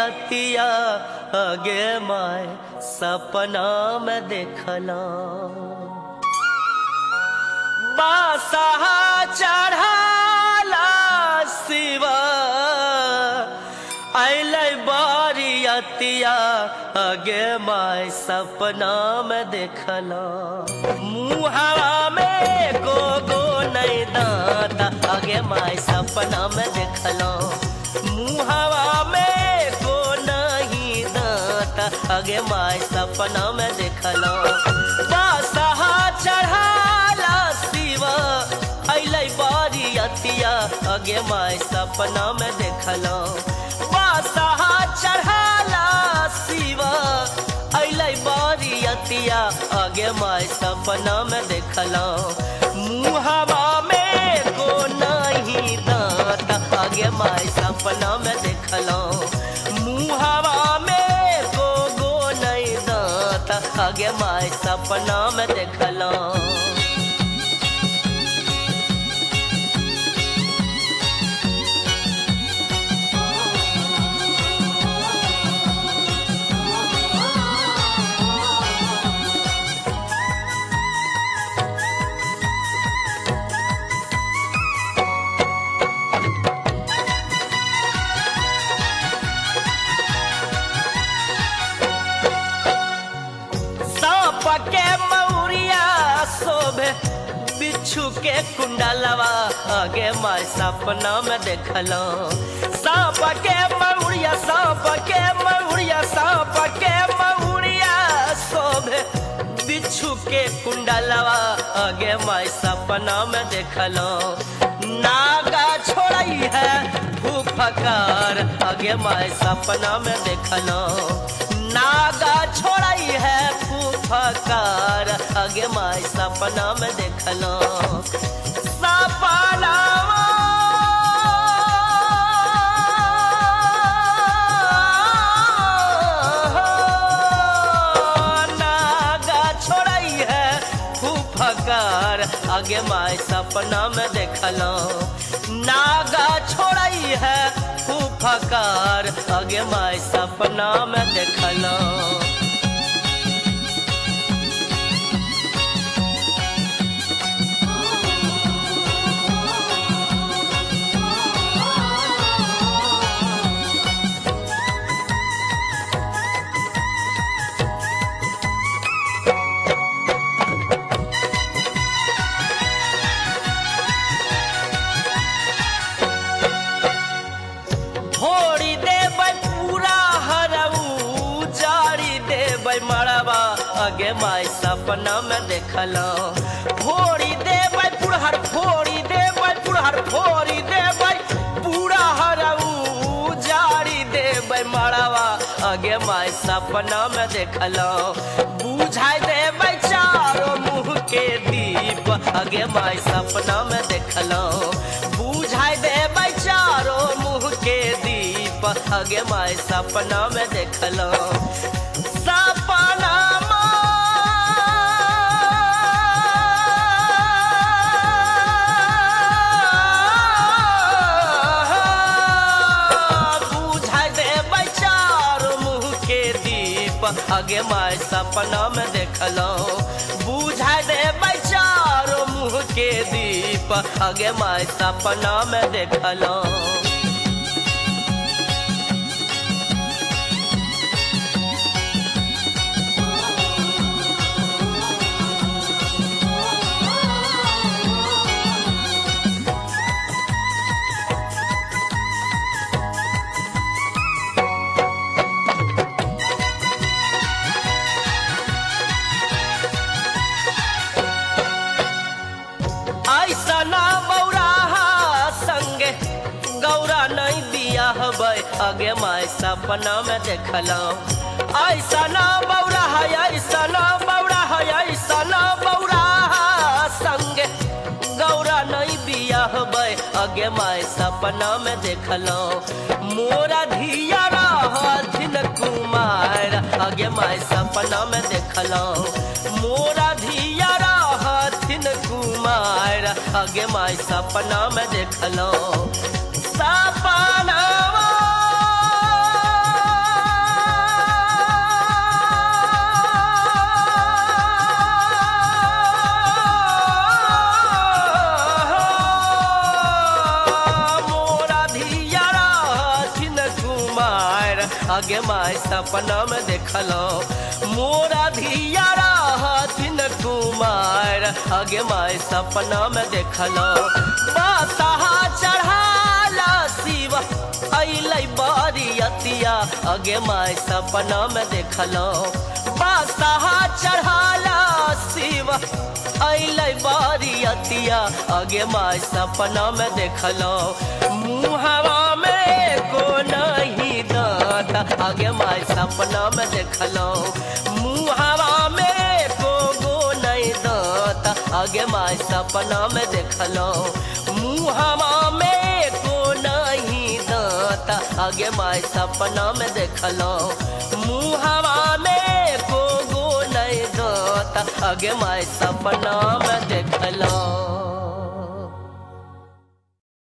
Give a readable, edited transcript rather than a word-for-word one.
अतिया अगे माय सपना में देखला बासहा चढ़ाला शिवा अलै बारियतिया अगे माय सपना में देखला मुहावा में गो नहीं दांत अगे माय सपना में देखला मुहावा में गो नहीं दांत अगे माय सपना में देखला बासहा चढ़ाला शिवा अलै बारियतिया अगे माय सपना में देखला बासहा चढ़ाला शिवा अलै बारियतिया अगे माय सपना में देखला मुहावा में को नहीं दांत अगे माय सपना में देखला मुहावा में को नहीं दांत अगे माय सपना में देखला के मौरिया शोभे बिच्छू के कुंडलवा अगे माय सपना में देखला सांप के मौरिया शोभे बिच्छू के कुंडलवा अगे माय सपना में देखला नागा छोड़ई है फुफकार अगे माय सपना में देखला नागा छोड़ई है फुफकार अगे माय सपना में देखला सपना नागा छोड़ई है फुफकार अगे माय सपना में देखला नागा छोड़ई है फुफकार अगे माय सपना में देखला अगे माय सपना में देखला फोड़ी देबै पुरहर फोड़ी देबै पूरा हरऊ जारी देबै मड़वा अगे माय सपना में देखला बुझाई देबै चारों मुँह के दीप अगे माय सपना में देखला बुझाई देबै चारों मुँह के दीप अगे माय सपना में देखला सपना अगे माय सपना में देखला बुझाई देबै चारों मुँह के दीप अगे माय सपना में देखला अगे माय सपना में देखला ऐसा ना बौरा संगे गौरा नहीं बियाह अगे माय सपना में देखला मोरा धिया रहथिन कुमार अगे माय सपना में देखला मोरा धिया रहथिन कुमार अगे माय सपना में देखला सपना आगे माय सपना में देखलो मोरा धिया हथिन कुमार आगे माय सपना में देखलो बसहा चढ़ाला शिव अइलै बरियतिया आगे माय सपना में देखलो बसहा चढ़ाला शिव अइलै बरियतिया आगे माय सपना में देखलो मुहवा में को नहीं दांत आगे माय सपना में देखलो मुहवा में को नहीं दांत आगे माय सपना में देखलो मुहवा में को नहीं दांत आगे माय सपना में देखलो मुहवा में को नहीं दांत आगे माय सपना में देखलो।